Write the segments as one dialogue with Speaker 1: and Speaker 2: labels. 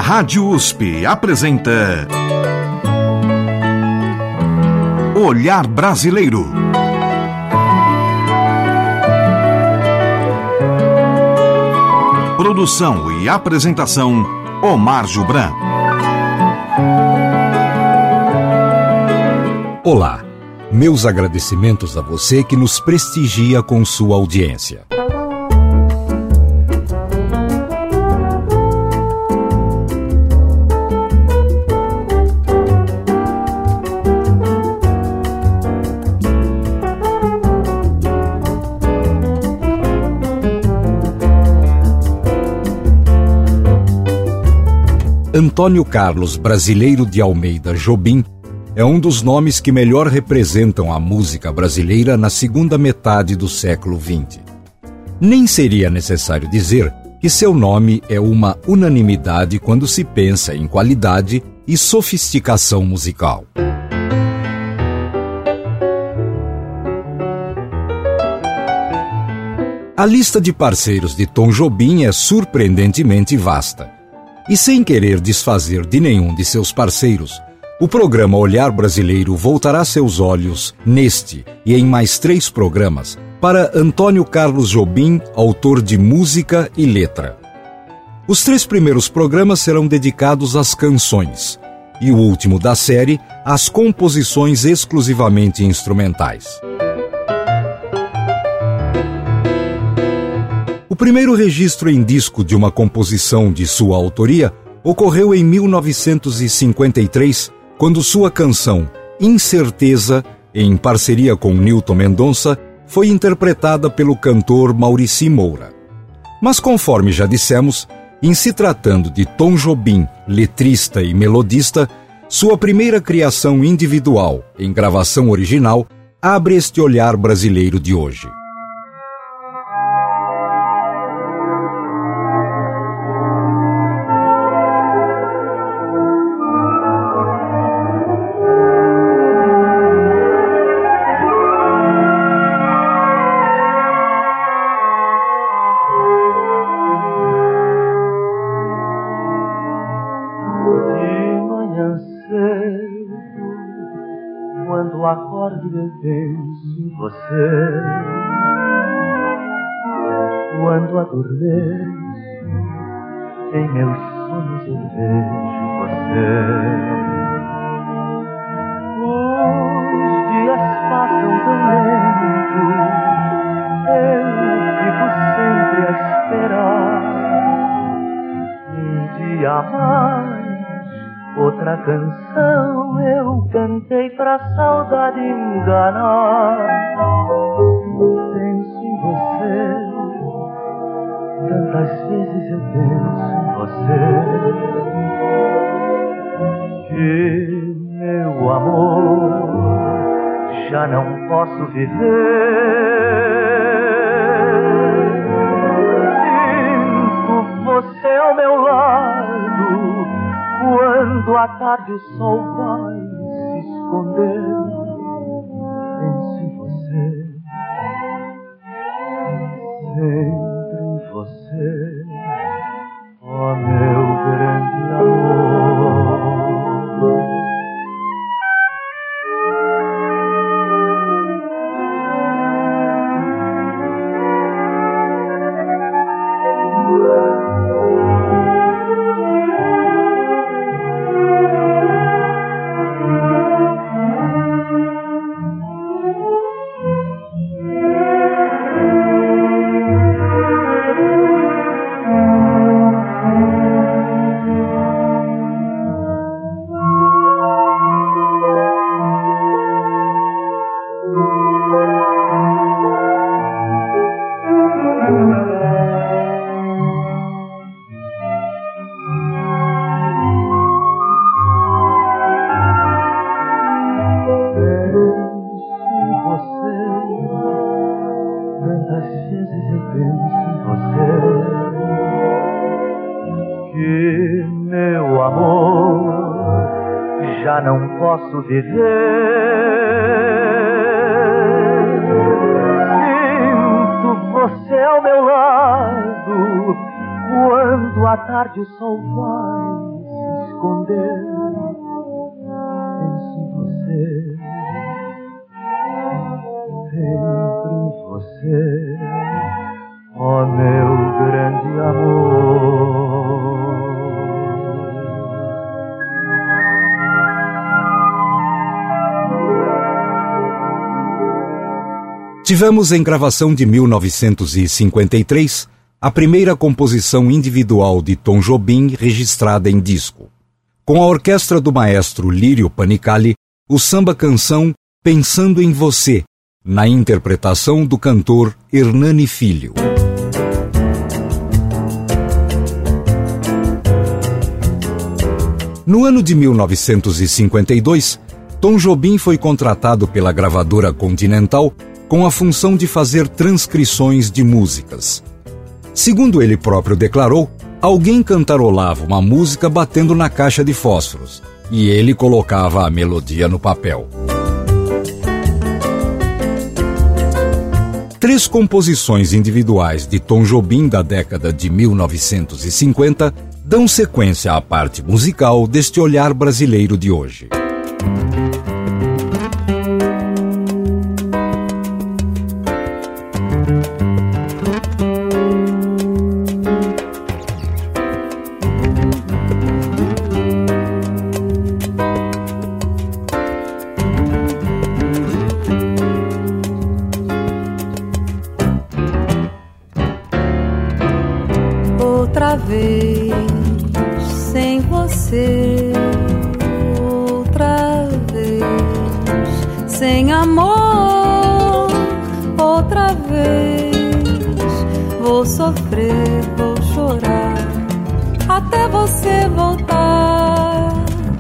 Speaker 1: Rádio USP apresenta Olhar Brasileiro. Produção e apresentação, Omar Jubran.
Speaker 2: Olá, meus agradecimentos a você que nos prestigia com sua audiência. Antônio Carlos Brasileiro de Almeida Jobim é um dos nomes que melhor representam a música brasileira na segunda metade do século XX. Nem seria necessário dizer que seu nome é uma unanimidade quando se pensa em qualidade e sofisticação musical. A lista de parceiros de Tom Jobim é surpreendentemente vasta. E sem querer desfazer de nenhum de seus parceiros, o programa Olhar Brasileiro voltará seus olhos neste e em mais 3 programas para Antônio Carlos Jobim, autor de música e letra. Os 3 primeiros programas serão dedicados às canções e o último da série às composições exclusivamente instrumentais. O primeiro registro em disco de uma composição de sua autoria ocorreu em 1953, quando sua canção Incerteza, em parceria com Nilton Mendonça, foi interpretada pelo cantor Maurici Moura. Mas conforme já dissemos, em se tratando de Tom Jobim, letrista e melodista, sua primeira criação individual, em gravação original, abre este olhar brasileiro de hoje.
Speaker 3: Quando acordo eu penso em você, quando adormeço em meus sonhos eu vejo você. Os dias passam tão lentos, eu fico sempre a esperar um dia a mais. Outra canção eu cantei pra saudade enganar. Penso em você, tantas vezes eu penso em você, que meu amor já não posso viver. Sinto você ao meu lado, quando à tarde o sol vai se esconder. Penso em você, sempre em você, ó meu grande amor. Já não posso viver. Sinto você ao meu lado, quando à tarde o sol vai esconder. Penso em você, sempre em você, ó meu grande amor.
Speaker 2: Tivemos em gravação de 1953 a primeira composição individual de Tom Jobim registrada em disco. Com a orquestra do maestro Lírio Panicali, o samba-canção Pensando em Você, na interpretação do cantor Hernani Filho. No ano de 1952, Tom Jobim foi contratado pela gravadora Continental com a função de fazer transcrições de músicas. Segundo ele próprio declarou, alguém cantarolava uma música batendo na caixa de fósforos, e ele colocava a melodia no papel. 3 composições individuais de Tom Jobim da década de 1950 dão sequência à parte musical deste olhar brasileiro de hoje.
Speaker 4: Outra vez sem você, outra vez sem amor, outra vez vou sofrer, vou chorar até você voltar.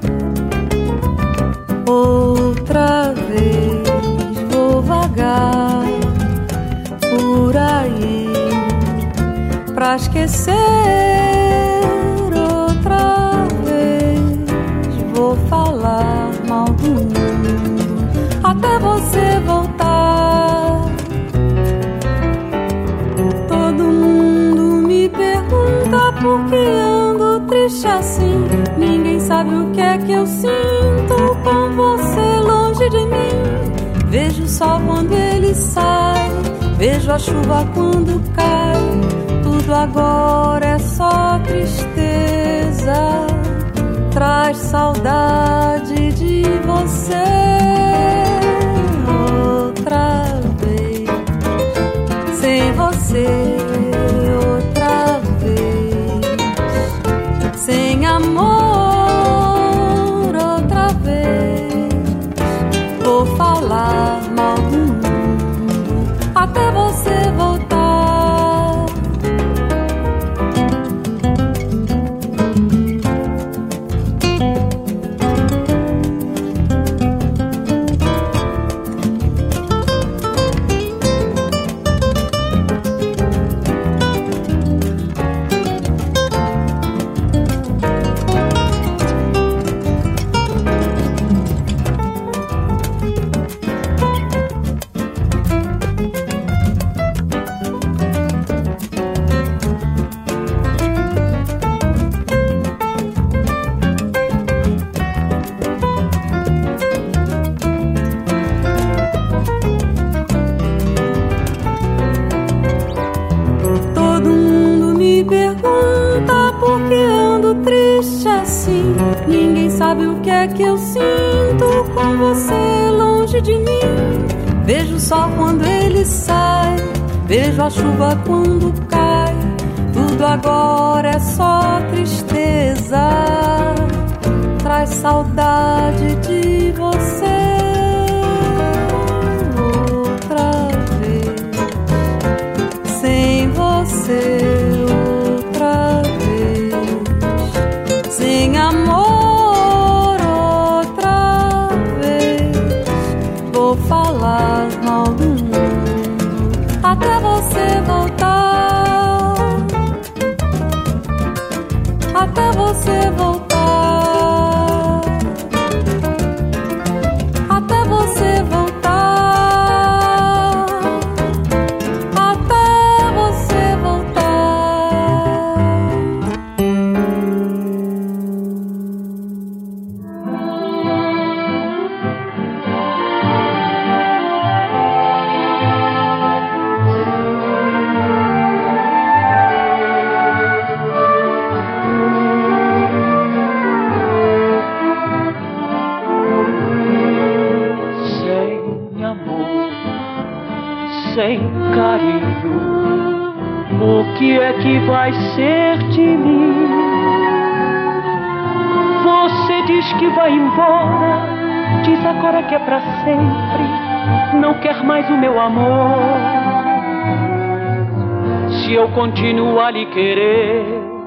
Speaker 4: Outra vez vou vagar por aí pra esquecer. Outra vez vou falar mal do mundo até você voltar. Todo mundo me pergunta por que ando triste assim. Ninguém sabe o que é que eu sinto com você longe de mim. Vejo o sol quando ele sai, vejo a chuva quando cai. Tudo agora é só tristeza, traz saudade de você. Outra vez sem você, outra vez sem amor, outra vez vou falar mal do mundo até você voltar. Ninguém sabe o que é que eu sinto com você longe de mim. Vejo o sol quando ele sai, vejo a chuva quando cai. Tudo agora é só tristeza, traz saudade de você. Outra vez sem você, outra vez sem amor, outra vez vou falar mal do mundo até você voltar, até você voltar.
Speaker 5: que é que vai ser de mim? Você diz que vai embora, diz agora que é pra sempre, não quer mais o meu amor. Se eu continuo a lhe querer,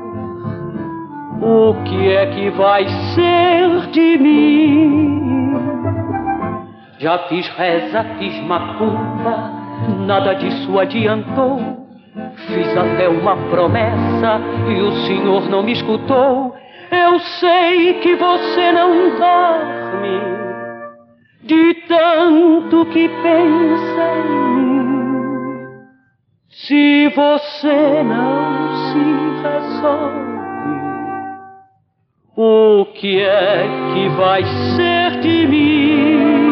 Speaker 5: o que é que vai ser de mim? Já fiz reza, fiz macumba, nada disso adiantou. Fiz até uma promessa e o senhor não me escutou. Eu sei que você não dorme de tanto que pensa em mim. Se você não se resolve, o que é que vai ser de mim?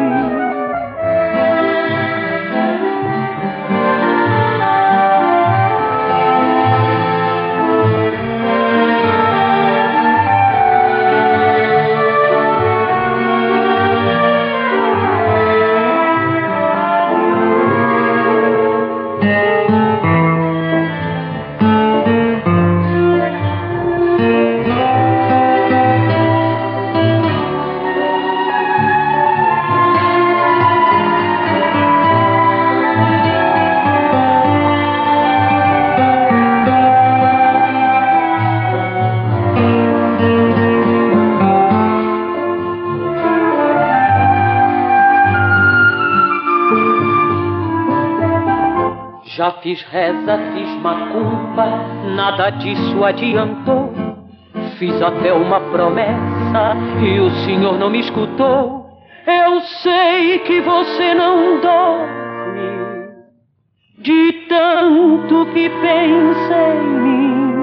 Speaker 5: Já fiz reza, fiz macumba, nada disso adiantou. Fiz até uma promessa e o senhor não me escutou. Eu sei que você não dorme de tanto que pensa em mim.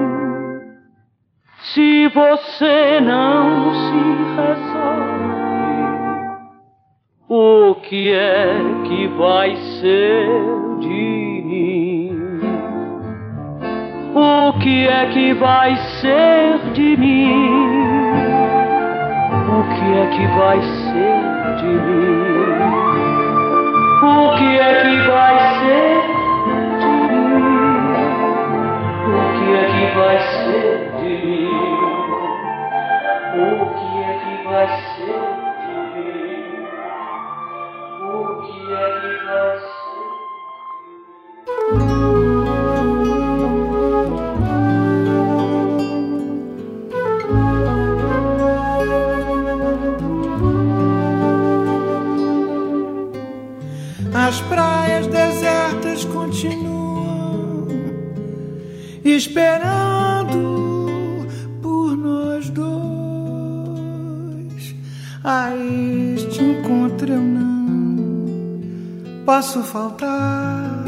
Speaker 5: Se você não se resolve, o que é que vai ser de mim? O que é que vai ser de mim? O que é que vai ser de mim? O que é que vai ser de mim? O que é que vai ser de mim? O que é que vai ser de mim? O que é que vai ser?
Speaker 6: As praias desertas continuam esperando por nós dois. A este encontro eu não posso faltar.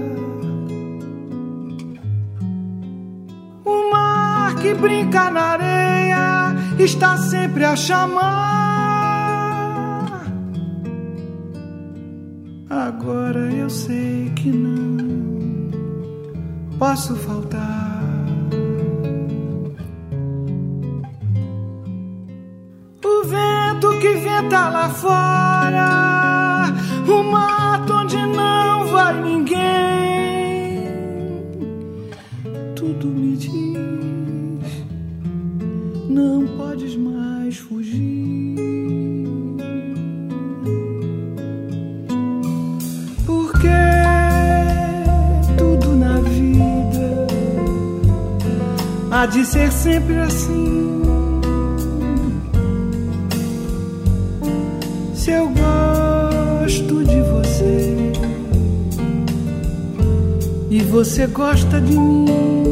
Speaker 6: O mar que brinca na areia está sempre a chamar. Agora eu sei que não posso faltar. O vento que venta lá fora, o mato onde não vai ninguém, tudo me diz, não podes mais fugir. Há de ser sempre assim. Se eu gosto de você e você gosta de mim,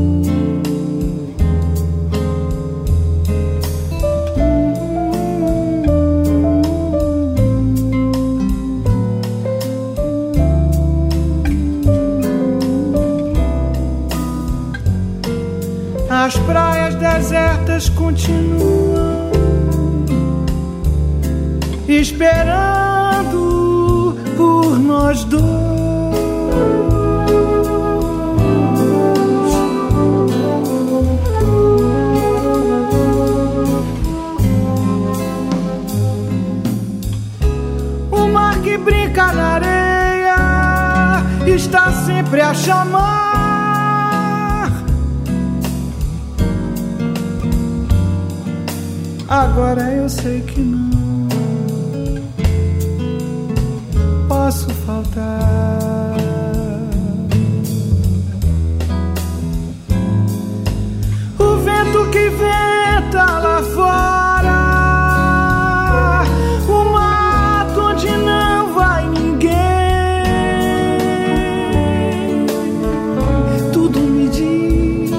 Speaker 6: as praias desertas continuam esperando por nós dois. O mar que brinca na areia está sempre a chamar. Agora eu sei que não posso faltar. O vento que venta lá fora, o mato onde não vai ninguém, tudo me diz,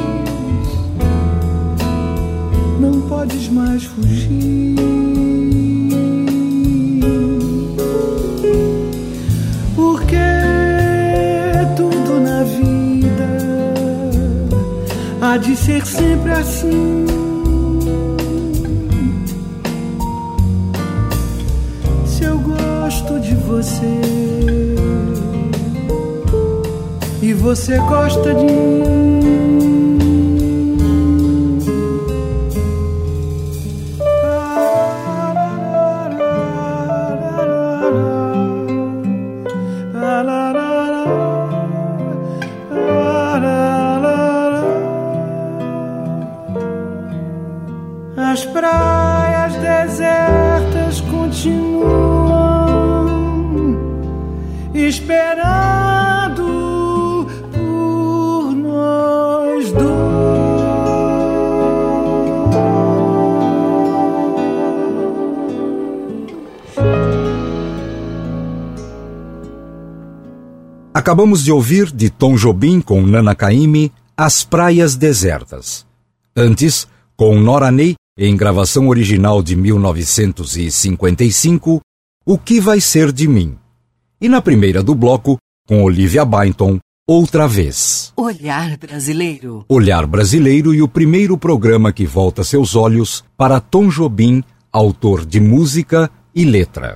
Speaker 6: não podes mais fugir. Porque tudo na vida há de ser sempre assim. Se eu gosto de você e você gosta de mim, as praias desertas continuam esperando por nós dois.
Speaker 2: Acabamos de ouvir, de Tom Jobim com Nana Caymmi, As Praias Desertas. Antes, com Nora Ney, em gravação original de 1955, O Que Vai Ser de Mim. E na primeira do bloco, com Olivia Byington, Outra Vez.
Speaker 7: Olhar Brasileiro.
Speaker 2: Olhar Brasileiro e o primeiro programa que volta seus olhos para Tom Jobim, autor de música e letra.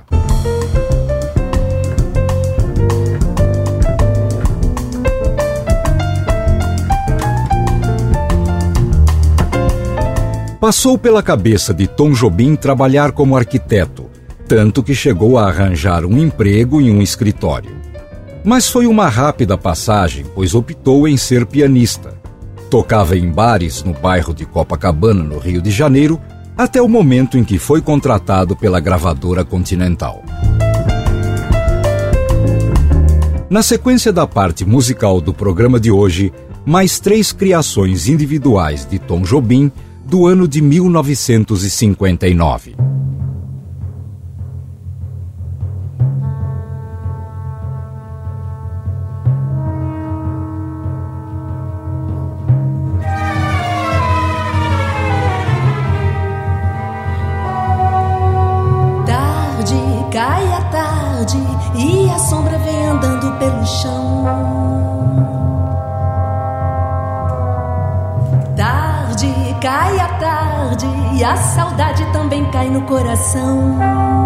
Speaker 2: Passou pela cabeça de Tom Jobim trabalhar como arquiteto, tanto que chegou a arranjar um emprego em um escritório. Mas foi uma rápida passagem, pois optou em ser pianista. Tocava em bares no bairro de Copacabana, no Rio de Janeiro, até o momento em que foi contratado pela gravadora Continental. Na sequência da parte musical do programa de hoje, mais 3 criações individuais de Tom Jobim, do ano de 1959.
Speaker 8: Tarde, cai a tarde e a sombra vem andando pelo chão. Cai a tarde e a saudade também cai no coração.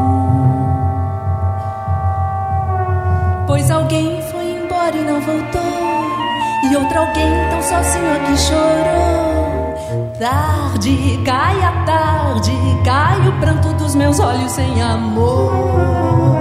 Speaker 8: Pois alguém foi embora e não voltou, e outro alguém tão sozinho aqui chorou. Tarde, cai a tarde, cai o pranto dos meus olhos sem amor.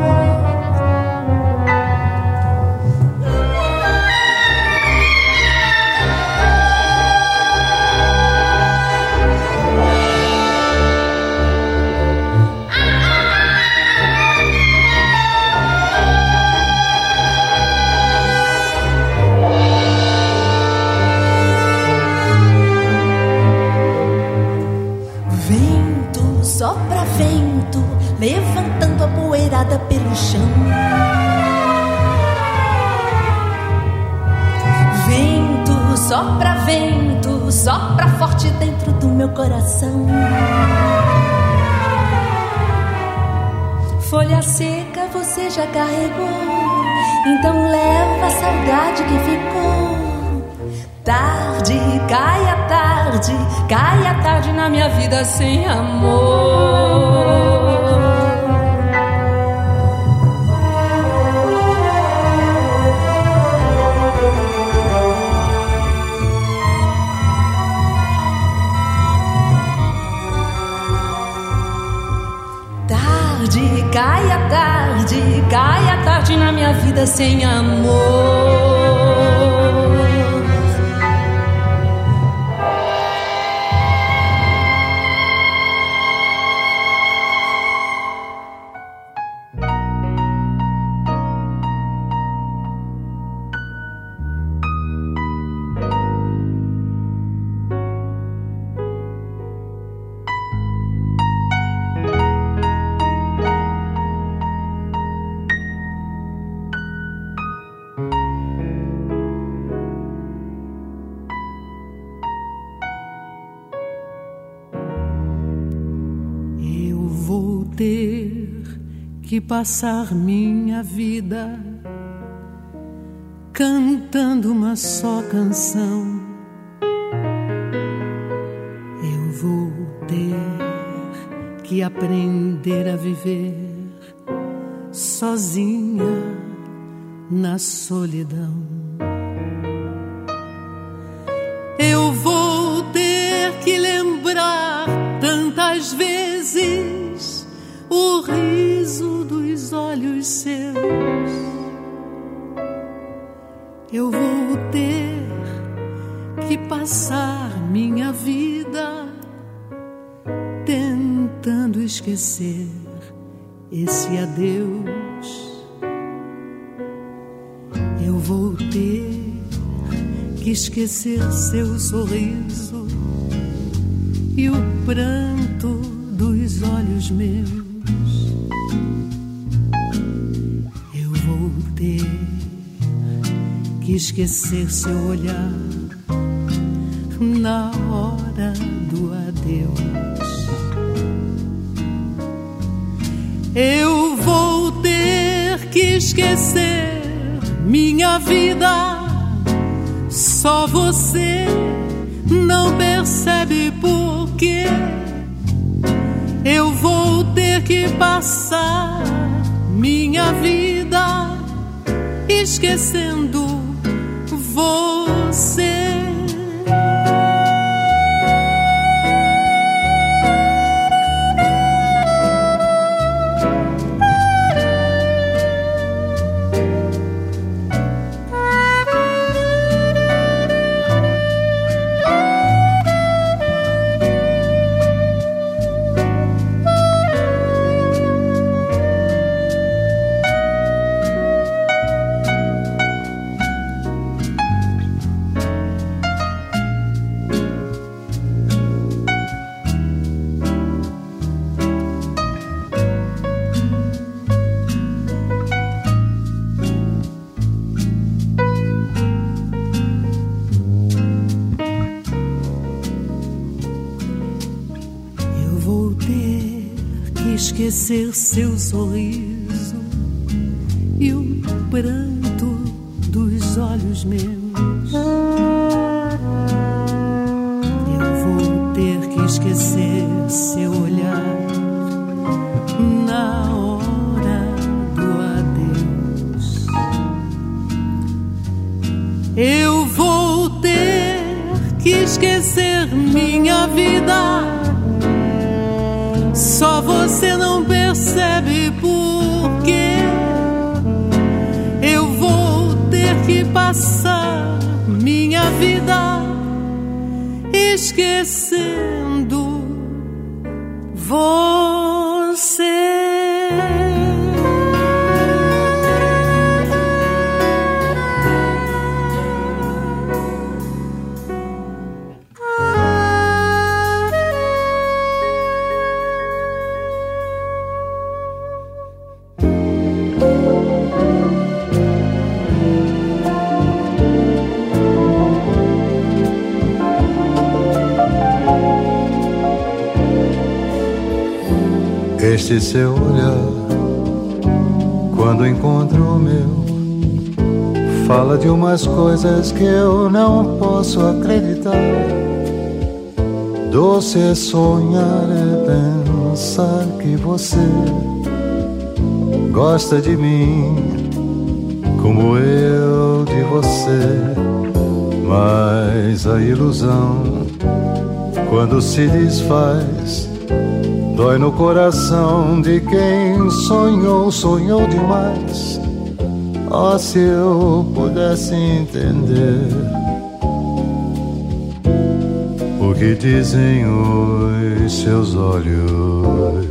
Speaker 8: Sopra vento, levantando a poeirada pelo chão. Vento, sopra forte dentro do meu coração. Folha seca você já carregou, então leva a saudade que ficou. Tarde, cai a tarde na minha vida sem amor. Tarde, cai a tarde na minha vida sem amor.
Speaker 9: ter que passar minha vida cantando uma só canção. Eu vou ter que aprender a viver sozinha na solidão. Eu vou ter que lembrar tantas vezes o riso dos olhos seus. Eu vou ter que passar minha vida tentando esquecer esse adeus. Eu vou ter que esquecer seu sorriso e o pranto dos olhos meus. Eu vou ter que esquecer seu olhar na hora do adeus. Eu vou ter que esquecer minha vida. Só você não percebe por quê. Eu vou ter que passar minha vida esquecendo você. Esquecer seu sorriso e o pranto dos olhos meus. Eu vou ter que esquecer seu olhar na hora do adeus. Eu vou ter que esquecer minha vida. Só você não percebe por quê. Eu vou ter que passar minha vida esquecendo você.
Speaker 10: Este seu olhar, quando encontro o meu, fala de umas coisas que eu não posso acreditar. Doce é sonhar, é pensar que você gosta de mim como eu de você. Mas a ilusão, quando se desfaz, dói no coração de quem sonhou, sonhou demais. Oh, se eu pudesse entender o que dizem os seus olhos.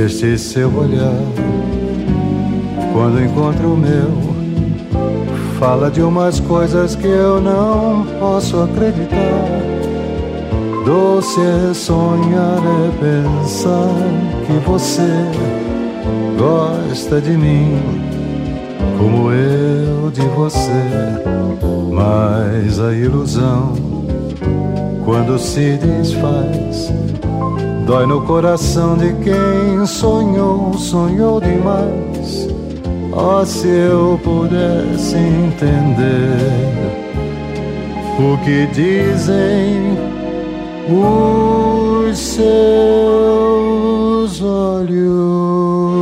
Speaker 10: este seu olhar, quando encontro o meu, fala de umas coisas que eu não posso acreditar. Doce é sonhar, é pensar que você gosta de mim como eu de você. Mas a ilusão, quando se desfaz, dói no coração de quem sonhou, sonhou demais. Oh, se eu pudesse entender o que dizem os seus olhos.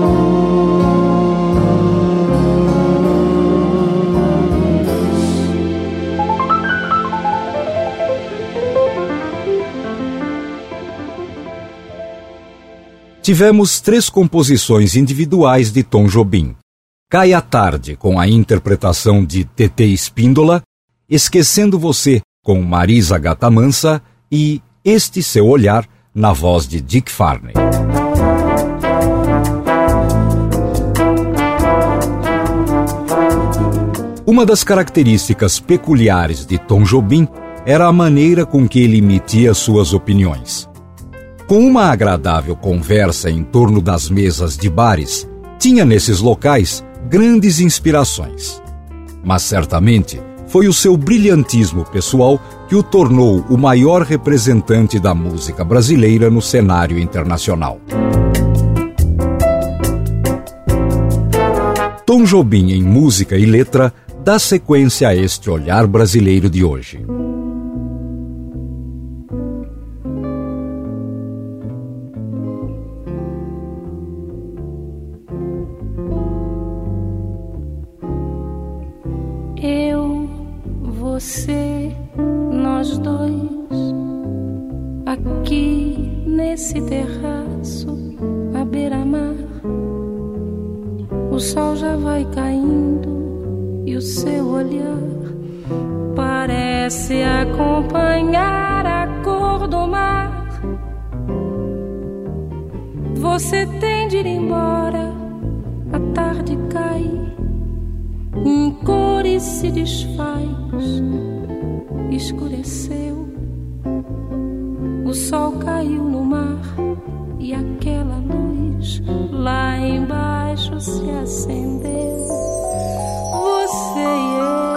Speaker 2: Tivemos 3 composições individuais de Tom Jobim. Cai à Tarde, com a interpretação de Tetê Espíndola, Esquecendo Você, com Marisa Gatamansa, e Este Seu Olhar, na voz de Dick Farney. Uma das características peculiares de Tom Jobim era a maneira com que ele emitia suas opiniões. Com uma agradável conversa em torno das mesas de bares, tinha nesses locais grandes inspirações. Mas certamente foi o seu brilhantismo pessoal que o tornou o maior representante da música brasileira no cenário internacional. Tom Jobim, em música e letra, dá sequência a este olhar brasileiro de hoje.
Speaker 4: Você, nós dois, aqui nesse terraço à beira-mar. O sol já vai caindo e o seu olhar parece acompanhar a cor do mar. Você tem de ir embora, a tarde cai, em cores se desfaz, escureceu, o sol caiu no mar e aquela luz lá embaixo se acendeu. Você e eu.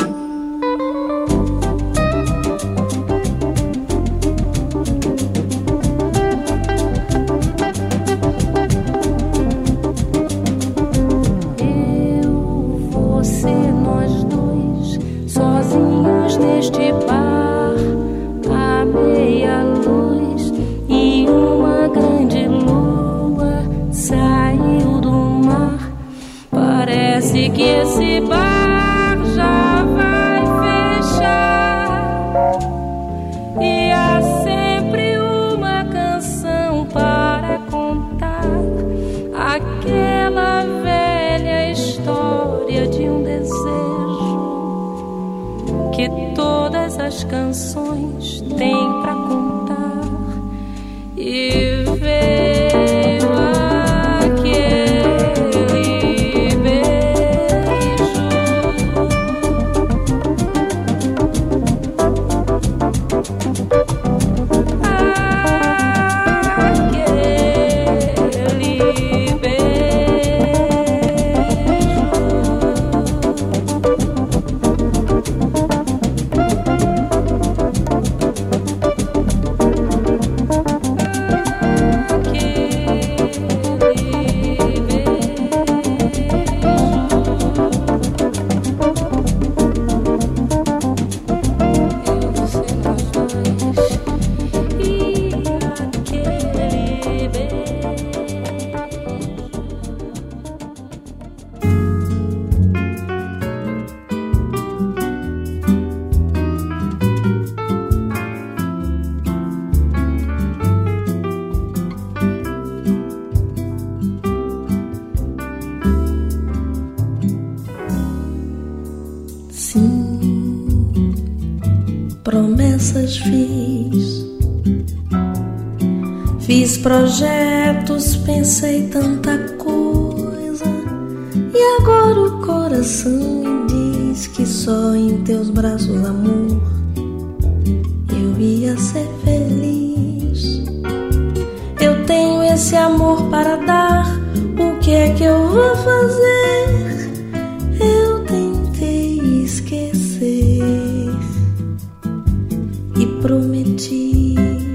Speaker 4: Neste bar, à meia luz, e uma grande lua saiu do mar. Parece que esse bar já vai fechar, e há sempre uma canção para contar, aquela velha história de um desejo que todas as canções têm pra contar. E veio aquele beijo, aquele
Speaker 8: fiz Fiz projetos, pensei tanta coisa, e agora o coração me diz que só em teus braços, amor, eu ia ser feliz. Eu tenho esse amor para dar, o que é que eu vou fazer? Eu tentei esquecer e prometi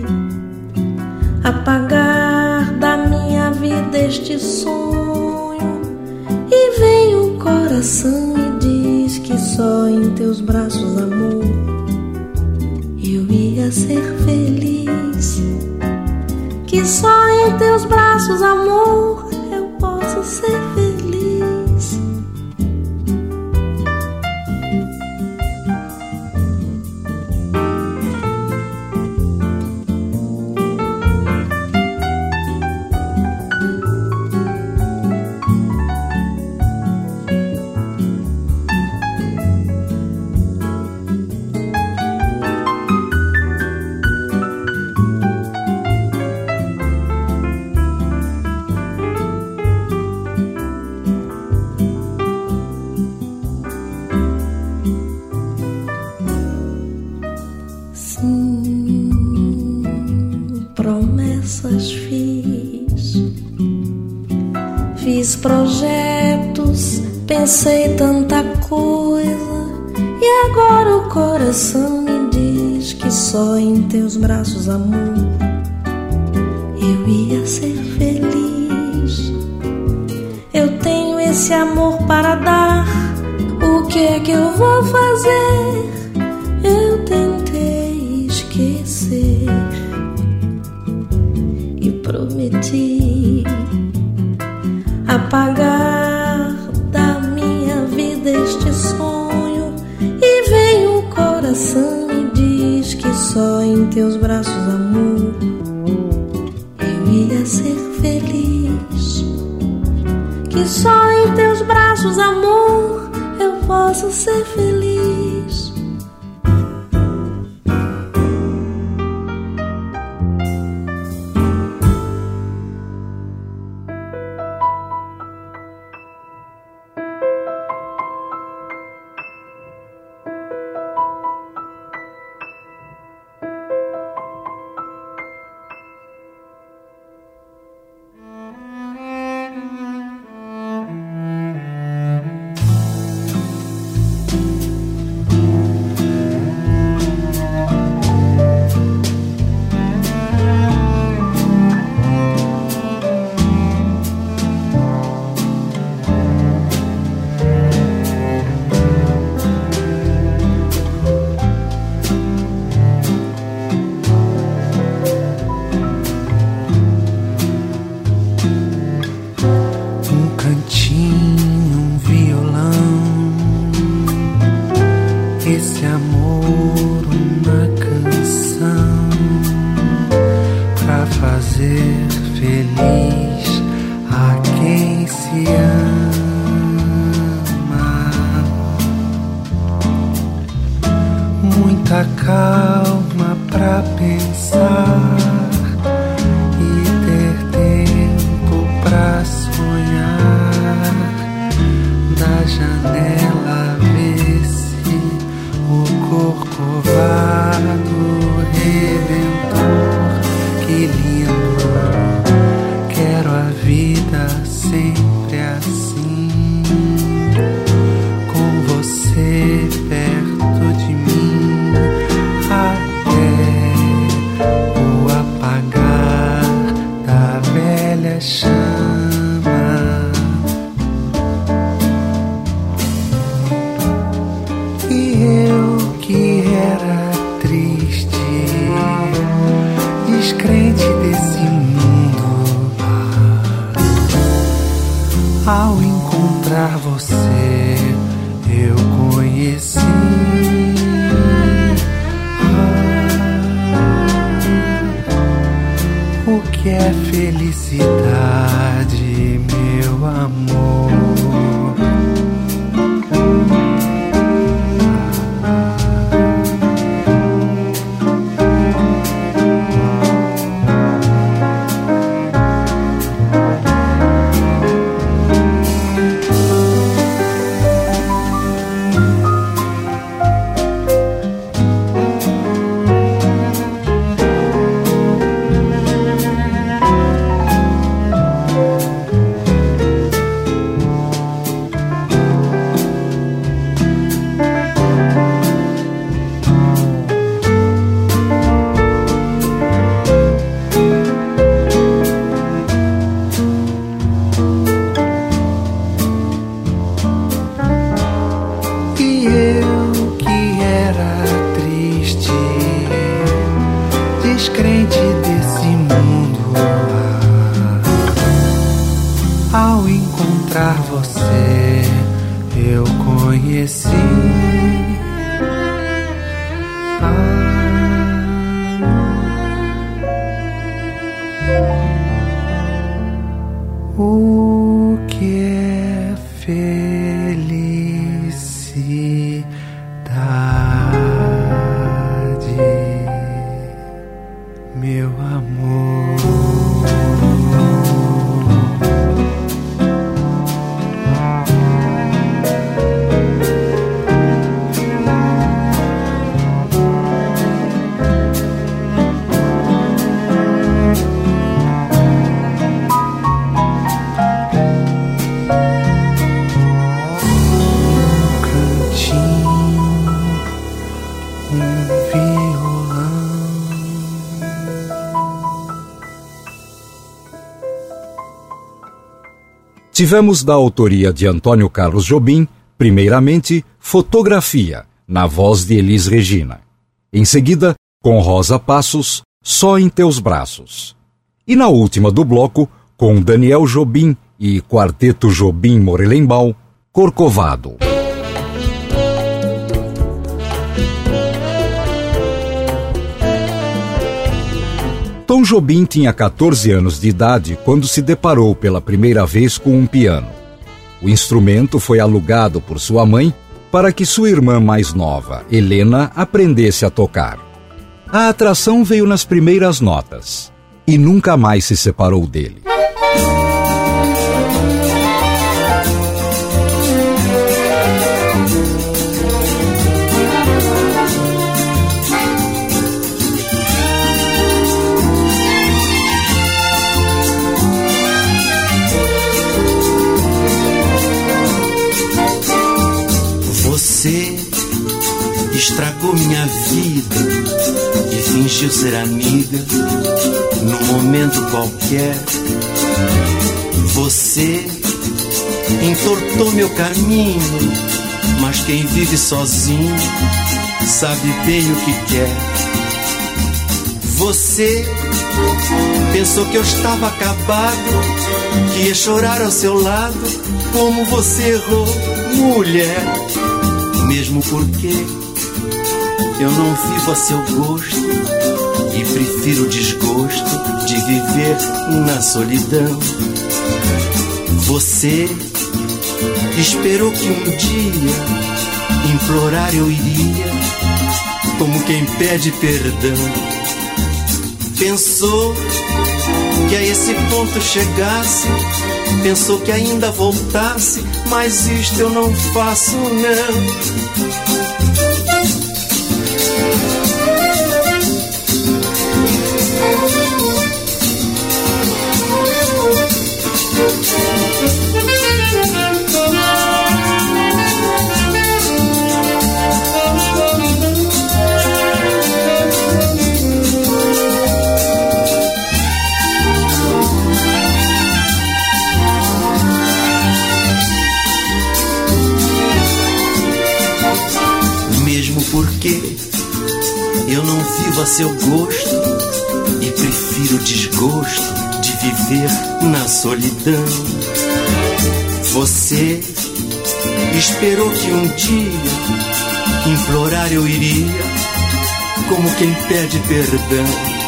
Speaker 8: apagar da minha vida este sonho, e vem o coração e diz que só em teus braços, amor, eu ia ser feliz. Que só em teus braços, amor, eu posso ser feliz. Fiz projetos, pensei tanta coisa, e agora o coração me diz que só em teus braços, amor, eu ia ser feliz. Eu tenho esse amor para dar, o que é que eu vou fazer? Eu tentei esquecer e prometi apagar da minha vida este sonho, e vem o coração e diz que só em teus braços, amor, eu ia ser feliz. Que só em teus braços, amor, eu posso ser feliz.
Speaker 11: Perto de mim,
Speaker 6: triste, descrente desse mundo. Ao encontrar você, eu conheci o que é felicidade, meu amor.
Speaker 2: Tivemos da autoria de Antônio Carlos Jobim, primeiramente, Fotografia, na voz de Elis Regina. Em seguida, com Rosa Passos, Só em Teus Braços. E na última do bloco, com Daniel Jobim e Quarteto Jobim Morelenbaum, Corcovado. Tom Jobim tinha 14 anos de idade quando se deparou pela primeira vez com um piano. O instrumento foi alugado por sua mãe para que sua irmã mais nova, Helena, aprendesse a tocar. A atração veio nas primeiras notas e nunca mais se separou dele.
Speaker 11: Você estragou minha vida e fingiu ser amiga num momento qualquer. Você entortou meu caminho, mas quem vive sozinho sabe bem o que quer. Você pensou que eu estava acabado, que ia chorar ao seu lado. Como você errou, mulher. Mesmo porque eu não vivo a seu gosto e prefiro o desgosto de viver na solidão. Você esperou que um dia implorar eu iria, como quem pede perdão. Pensou que a esse ponto chegasse, pensou que ainda voltasse, mas isto eu não faço, não. Porque eu não vivo a seu gosto e prefiro o desgosto de viver na solidão. Você esperou que um dia implorar eu iria, como quem pede perdão.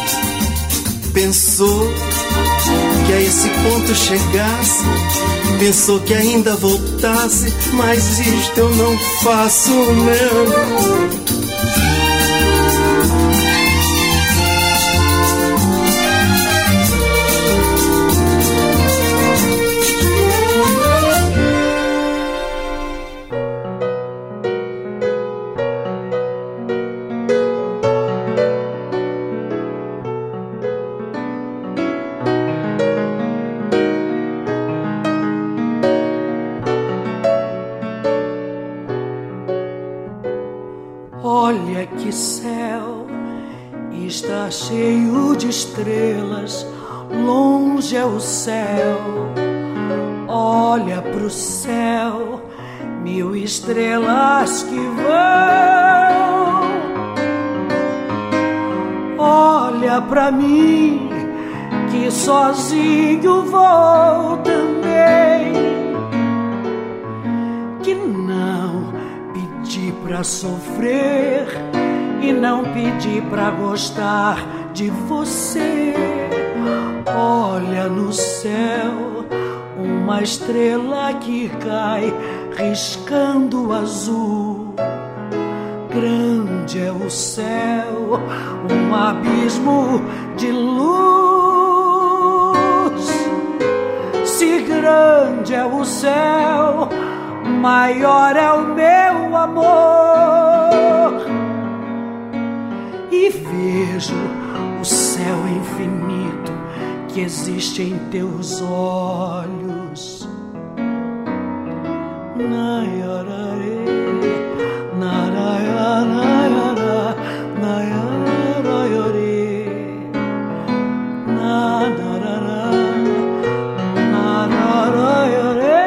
Speaker 11: Pensou que a esse ponto chegasse, pensou que ainda voltasse, mas isto eu não faço, não.
Speaker 12: Olha que céu, está cheio de estrelas, longe é o céu. Olha pro céu, 1000 estrelas que vão. Olha pra mim, que sozinho vou também, que não pedi pra sofrer e não pedi pra gostar de você. Olha no céu, uma estrela que cai riscando o azul. Grande é o céu, um abismo de luz. Se grande é o céu, maior é o meu amor. E vejo o céu infinito que existe em teus olhos. Nayarare, narayara, nayarayare, narara, narayare.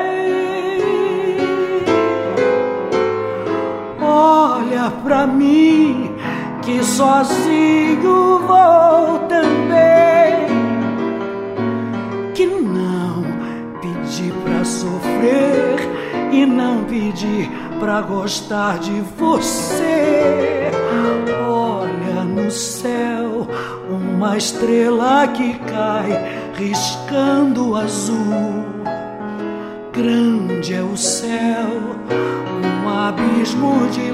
Speaker 12: Olha pra mim, que sozinho vou também, que não pedi pra sofrer e não pedi pra gostar de você. Olha no céu, uma estrela que cai riscando o azul. Grande é o céu, um abismo de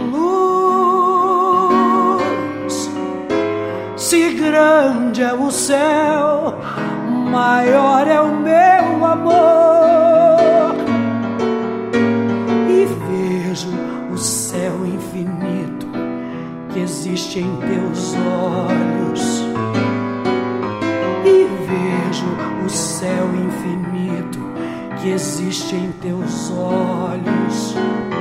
Speaker 12: luz. Se grande é o céu, maior é o meu amor. E vejo o céu infinito que existe em teus olhos. E vejo o céu infinito que existe em teus olhos.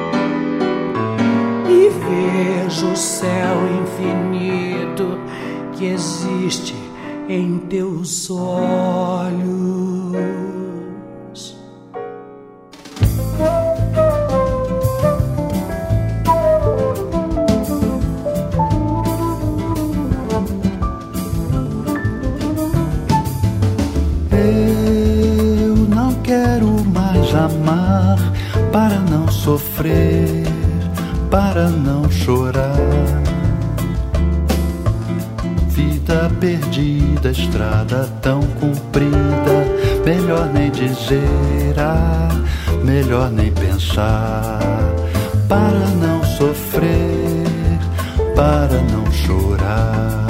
Speaker 12: E vejo o céu infinito que existe em teus olhos.
Speaker 13: Eu não quero mais amar para não sofrer, para não chorar. Vida perdida, estrada tão comprida, melhor nem dizer, melhor nem pensar. Para não sofrer, para não chorar.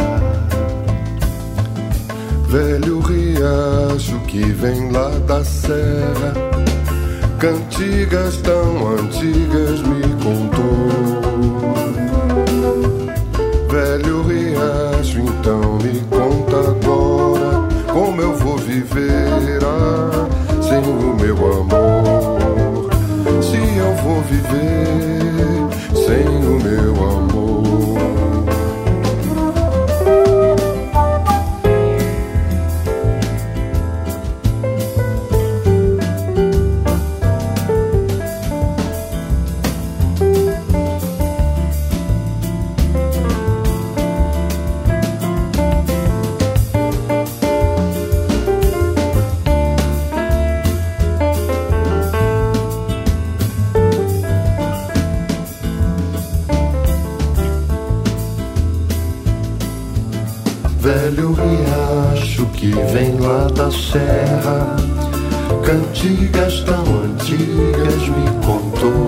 Speaker 14: Velho riacho que vem lá da serra, cantigas tão antigas me contou. Velho riacho, então me conta agora como eu vou viver sem o meu amor. Se eu vou viver sem o meu amor. Velho riacho que vem lá da serra, cantigas tão antigas me contou.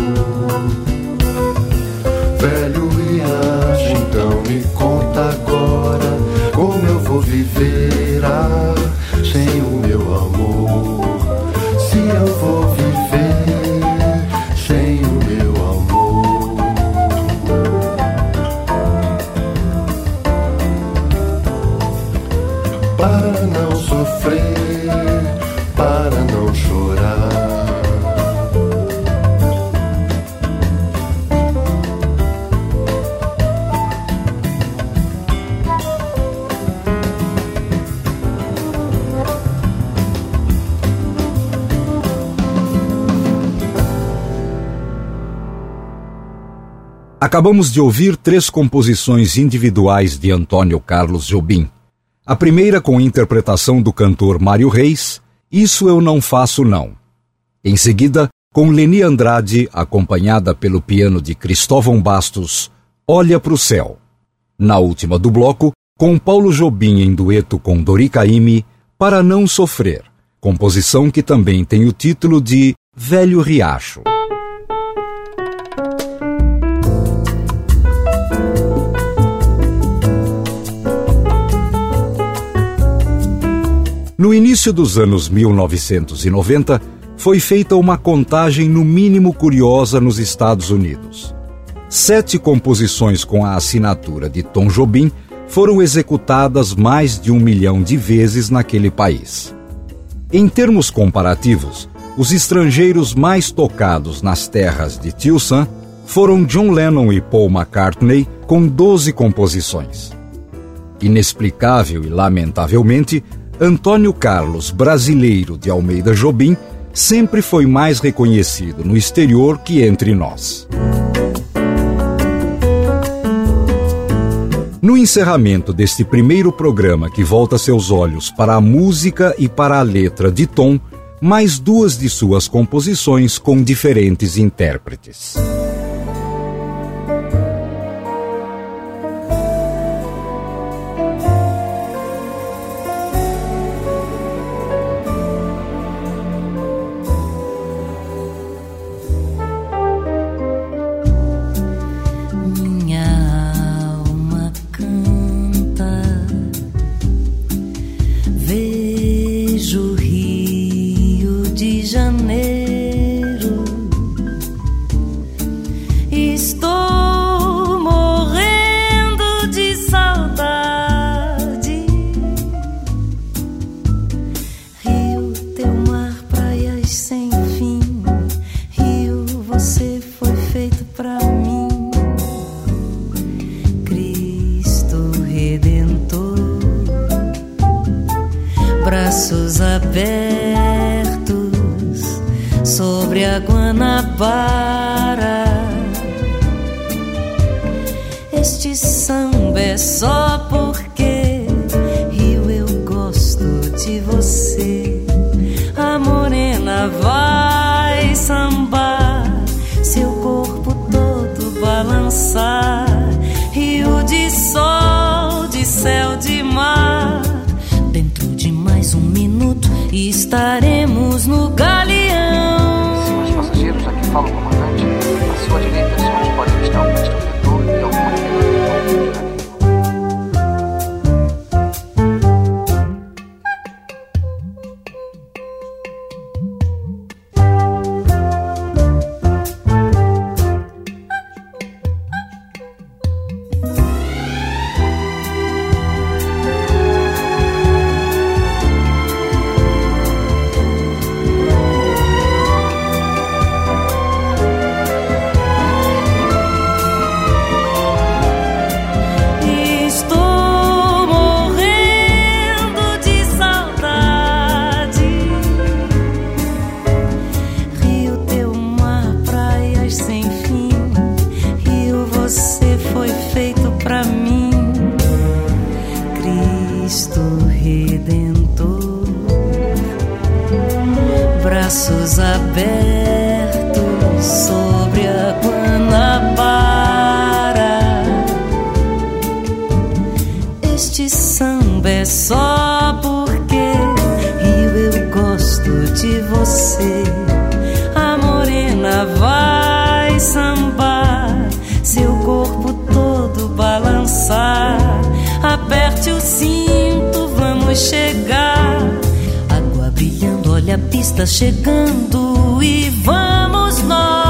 Speaker 14: Velho riacho, então me conta agora como eu vou viver sem o meu amor. Se eu vou viver sem o meu amor. Para não sofrer, para não chorar.
Speaker 2: Acabamos de ouvir 3 composições individuais de Antônio Carlos Jobim. A primeira com interpretação do cantor Mário Reis, Isso Eu Não Faço Não. Em seguida, com Leni Andrade, acompanhada pelo piano de Cristóvão Bastos, Olha pro Céu. Na última do bloco, com Paulo Jobim em dueto com Dori Caymmi, Para Não Sofrer, composição que também tem o título de Velho Riacho. No início dos anos 1990, foi feita uma contagem no mínimo curiosa nos Estados Unidos. 7 composições com a assinatura de Tom Jobim foram executadas mais de 1 milhão de vezes naquele país. Em termos comparativos, os estrangeiros mais tocados nas terras de Tio Sam foram John Lennon e Paul McCartney, com 12 composições. Inexplicável e lamentavelmente, Antônio Carlos Brasileiro de Almeida Jobim sempre foi mais reconhecido no exterior que entre nós. No encerramento deste primeiro programa que volta seus olhos para a música e para a letra de Tom, mais 2 de suas composições com diferentes intérpretes.
Speaker 15: Braços abertos sobre a Guanabara. Este samba é só porque Rio, eu gosto de você. A morena vai sambar, seu corpo todo balançar. Rio de sol, de céu, de mar. Dentro de mais um minuto estaremos no galeão.
Speaker 16: Senhores passageiros, aqui fala o comandante. À sua direita, os senhores podem estar um extravetor e alguma coisa.
Speaker 15: Braços abertos sobre a Guanabara. Este samba é só porque Rio, eu gosto de você. A morena vai sambar, seu corpo todo balançar. Aperte o cinto, vamos chegar. Água brilhando, olha a pista chegando e vamos nós.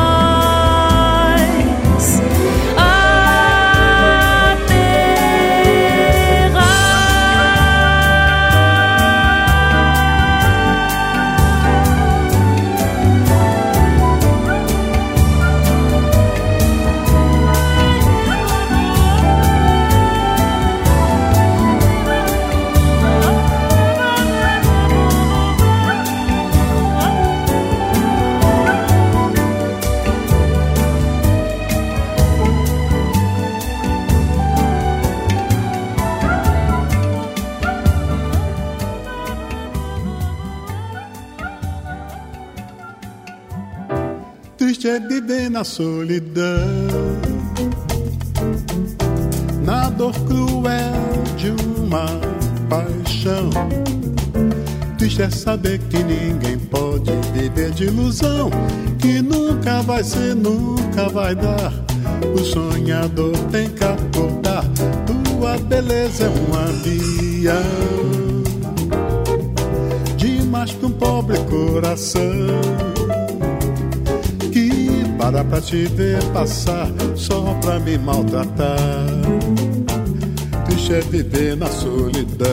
Speaker 17: Triste é viver na solidão, na dor cruel de uma paixão. Triste é saber que ninguém pode viver de ilusão, que nunca vai ser, nunca vai dar. O sonhador tem que acordar. Tua beleza é um avião demais pra um pobre coração que para pra te ver passar só pra me maltratar. Triste é viver na solidão.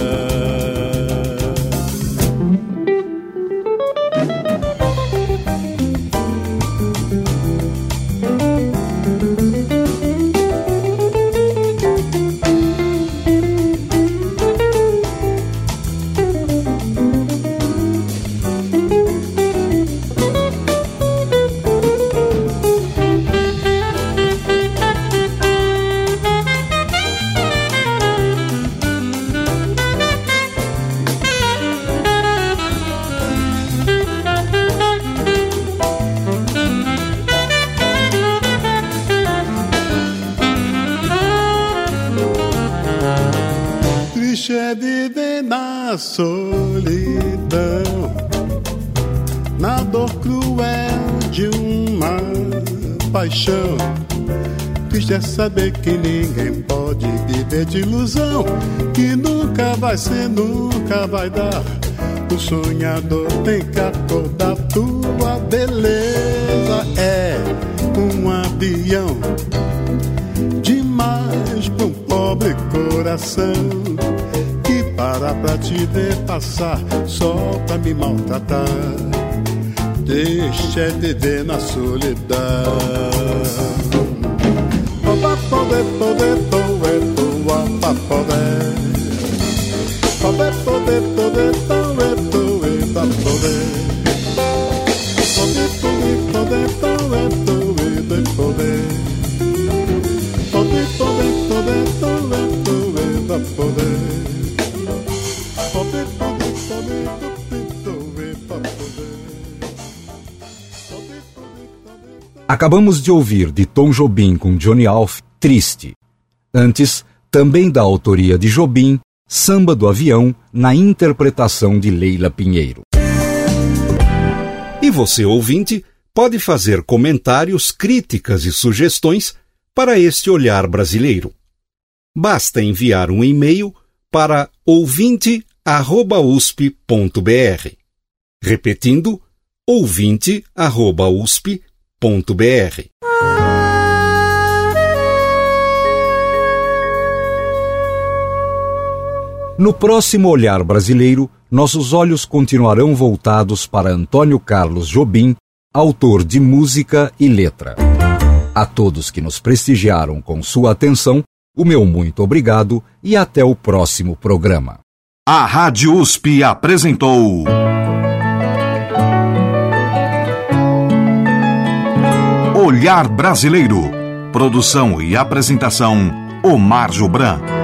Speaker 17: Solidão, na dor cruel de uma paixão. Triste é saber que ninguém pode viver de ilusão, que nunca vai ser, nunca vai dar. O sonhador tem que acordar. Tua beleza é um avião demais pra um pobre coração que para pra te ver passar só pra me maltratar. Deixa de viver na solidão. Pra poder, poder, poder, pra poder. Poder, poder, poder, poder, pra poder. Poder, poder, poder, poder, poder. Poder, poder, poder, poder, pra poder.
Speaker 2: Acabamos de ouvir de Tom Jobim com Johnny Alf, Triste. Antes, também da autoria de Jobim, Samba do Avião, na interpretação de Leila Pinheiro. E você, ouvinte, pode fazer comentários, críticas e sugestões para este Olhar Brasileiro. Basta enviar um e-mail para ouvinte@usp.br. Repetindo, ouvinte@usp.br. No próximo Olhar Brasileiro, nossos olhos continuarão voltados para Antônio Carlos Jobim, autor de música e letra. A todos que nos prestigiaram com sua atenção, o meu muito obrigado e até o próximo programa.
Speaker 1: A Rádio USP apresentou Olhar Brasileiro. Produção e apresentação, Omar Jobran.